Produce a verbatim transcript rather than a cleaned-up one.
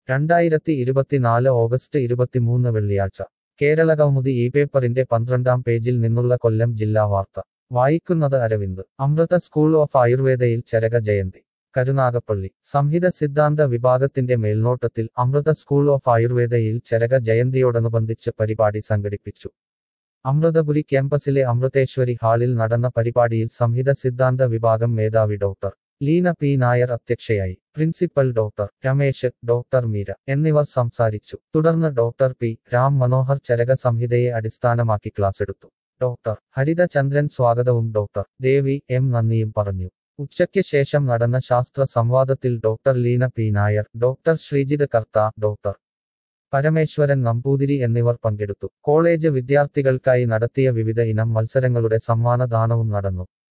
രണ്ടായിരത്തി ഇരുപത്തിനാല് ഓഗസ്റ്റ് ഇരുപത്തിമൂന്ന് വെള്ളിയാഴ്ച കേരള കൗമുദി ഈ പേപ്പറിന്റെ പന്ത്രണ്ടാം പേജിൽ നിന്നുള്ള കൊല്ലം ജില്ലാ വാർത്ത വായിക്കുന്നത് അരവിന്ദ്. അമൃത സ്കൂൾ ഓഫ് ആയുർവേദയിൽ ചരക ജയന്തി. കരുനാഗപ്പള്ളി സംഹിത സിദ്ധാന്ത വിഭാഗത്തിന്റെ മേൽനോട്ടത്തിൽ അമൃത സ്കൂൾ ഓഫ് ആയുർവേദയിൽ ചരക ജയന്തിയോടനുബന്ധിച്ച് പരിപാടി സംഘടിപ്പിച്ചു. അമൃതപുരി ക്യാമ്പസിലെ അമൃതേശ്വരി ഹാളിൽ നടന്ന പരിപാടിയിൽ സംഹിത സിദ്ധാന്ത വിഭാഗം മേധാവി ഡോക്ടർ ലീന പി നായർ അധ്യക്ഷയായി. Principal doctor Ramesh, doctor Meera എന്നിവർ സംസാരിച്ചു. തുടർന്ന് ഡോക്ടർ പി രാം മനോഹർ ചരക സംഹിതയെ അടിസ്ഥാനമാക്കി ക്ലാസെടുത്തു. ഡോക്ടർ ഹരിത ചന്ദ്രൻ സ്വാഗതവും ഡോക്ടർ ദേവി എം നന്ദിയും പറഞ്ഞു. ഉച്ചയ്ക്ക് ശേഷം നടന്ന ശാസ്ത്ര സംവാദത്തിൽ doctor Leena P Nair, doctor Sreejith Kartha, doctor Parameswaran Namboothiri എന്നിവർ പങ്കെടുത്തു. കോളേജ് വിദ്യാർത്ഥികൾക്കായി നടത്തിയ വിവിധ ഇനം മത്സരങ്ങളുടെ സമ്മാനദാനവും നടന്നു.